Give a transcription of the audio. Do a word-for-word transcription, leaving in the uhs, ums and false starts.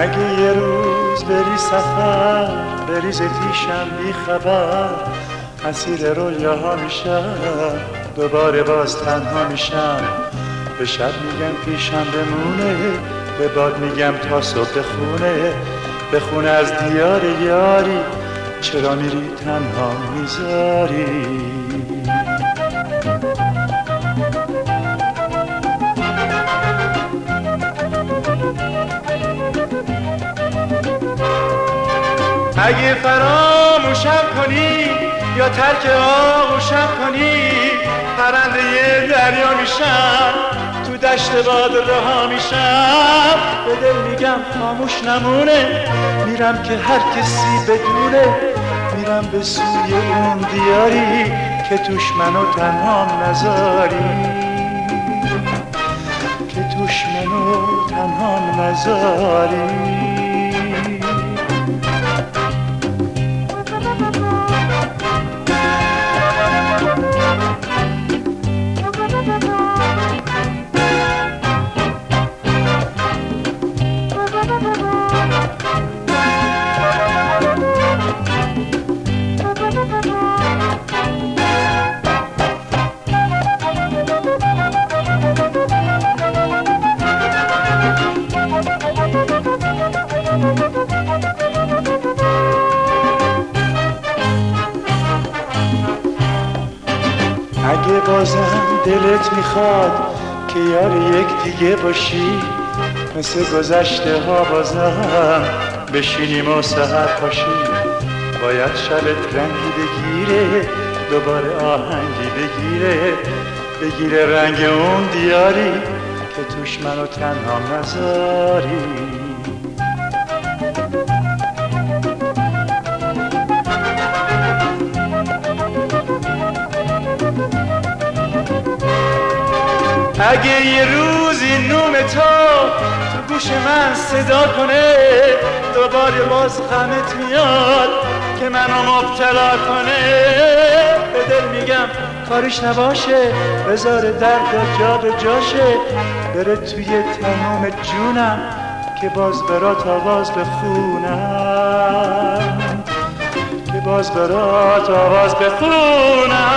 اگه یه روز بری سفر بریز پیشم بی خبر، اسیر رویاها میشم دوباره باز تنها میشم. به شب میگم پیشم بمونه، به باد میگم تا صبح بخونه، بخونه از دیار یاری چرا میری تنها میذاری. اگه فراموشم کنی یا ترک آغوشم کنی، پرنده دریا میشم تو دشت باد رها میشم. به دل میگم خاموش نمونه، میرم که هر کسی بدونه، میرم به سوی اون دیاری که توش منو تنها نذاری، که توش منو تنها نذاری. اگه بازم دلت میخواد که یار یک دیگه باشی، مثل گذشته ها بازم بشینیم و سحر پاشی. باید شبت رنگی بگیره، دوباره آهنگی بگیره، بگیره رنگ اون دیاری که توش منو تنها نذاری. اگه یه روزی نوم تو تو گوش من صدا کنه، دوباره باز غمت میاد که منو مبتلا کنه. به دل میگم کارش نباشه، بذار درد جا به جاشه، بره توی تمام جونم که باز برات آواز بخونم، که باز برات آواز بخونم.